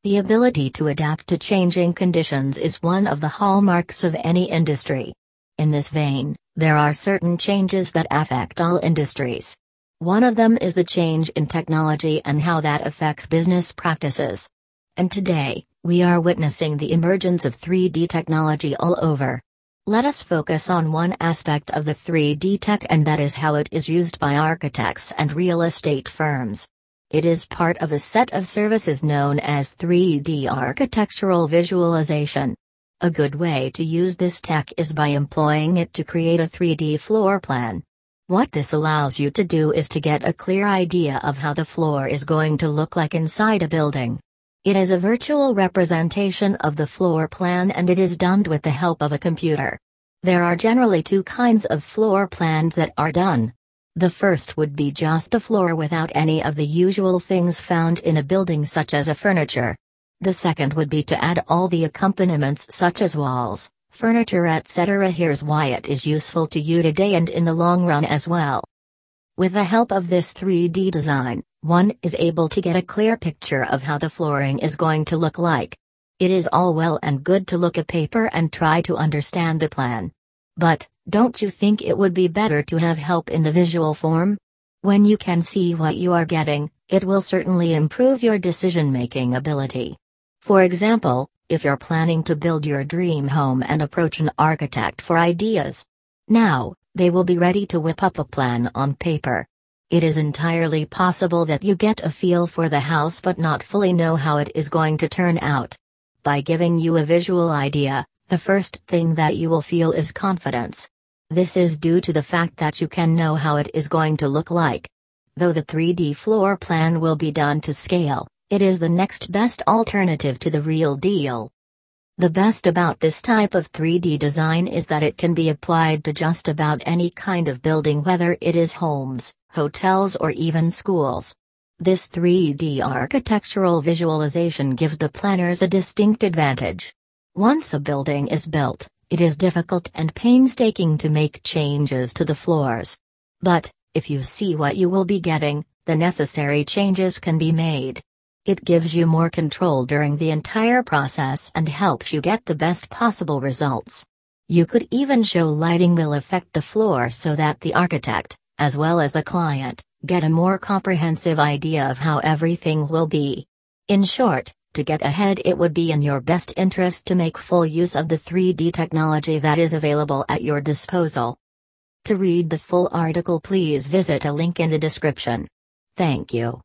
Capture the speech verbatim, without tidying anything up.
The ability to adapt to changing conditions is one of the hallmarks of any industry. In this vein, there are certain changes that affect all industries. One of them is the change in technology and how that affects business practices. And today, we are witnessing the emergence of three D technology all over. Let us focus on one aspect of the three D tech, and that is how it is used by architects and real estate firms. It is part of a set of services known as three D architectural visualization. A good way to use this tech is by employing it to create a three D floor plan. What this allows you to do is to get a clear idea of how the floor is going to look like inside a building. It is a virtual representation of the floor plan, and it is done with the help of a computer. There are generally two kinds of floor plans that are done. The first would be just the floor without any of the usual things found in a building, such as a furniture. The second would be to add all the accompaniments such as walls, furniture, et cetera. Here's why it is useful to you today and in the long run as well. With the help of this three D design, one is able to get a clear picture of how the flooring is going to look like. It is all well and good to look at paper and try to understand the plan. But, don't you think it would be better to have help in the visual form? When you can see what you are getting, it will certainly improve your decision-making ability. For example, if you're planning to build your dream home and approach an architect for ideas, now, they will be ready to whip up a plan on paper. It is entirely possible that you get a feel for the house but not fully know how it is going to turn out. By giving you a visual idea, the first thing that you will feel is confidence. This is due to the fact that you can know how it is going to look like. Though the three D floor plan will be done to scale, it is the next best alternative to the real deal. The best about this type of three D design is that it can be applied to just about any kind of building, whether it is homes, hotels, or even schools. This three D architectural visualization gives the planners a distinct advantage. Once a building is built, it is difficult and painstaking to make changes to the floors. But, if you see what you will be getting, the necessary changes can be made. It gives you more control during the entire process and helps you get the best possible results. You could even show lighting will affect the floor so that the architect, as well as the client, get a more comprehensive idea of how everything will be. In short, to get ahead, it would be in your best interest to make full use of the three D technology that is available at your disposal. To read the full article, please visit a link in the description. Thank you.